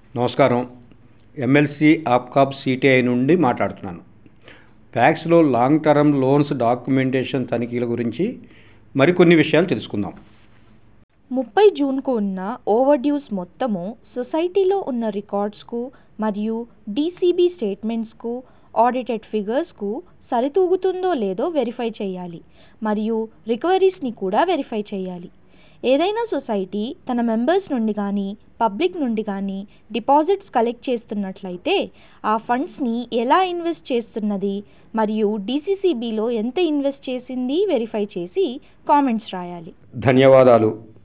నమస్కారం. MLC APCOB CTI నుండి మాట్లాడుతున్నాను. ప్యాక్స్లో లాంగ్ టర్మ్ లోన్స్ డాక్యుమెంటేషన్ తనిఖీల గురించి మరికొన్ని విషయాలు తెలుసుకుందాం. 30 జూన్కు ఉన్న ఓవర్ డ్యూస్ మొత్తము సొసైటీలో ఉన్న రికార్డ్స్కు మరియు డీసీబీ స్టేట్మెంట్స్కు, ఆడిటెడ్ ఫిగర్స్కు సరితూగుతుందో లేదో వెరిఫై చేయాలి మరియు రికవరీస్ని కూడా వెరిఫై చేయాలి. ఏదైనా సొసైటీ తన మెంబర్స్ నుండి కానీ పబ్లిక్ నుండి కానీ డిపాజిట్స్ కలెక్ట్ చేస్తున్నట్లయితే ఆ ఫండ్స్ని ఎలా ఇన్వెస్ట్ చేస్తున్నది మరియు డీసీసీబీలో ఎంత ఇన్వెస్ట్ చేసింది వెరిఫై చేసి కామెంట్స్ రాయాలి. ధన్యవాదాలు.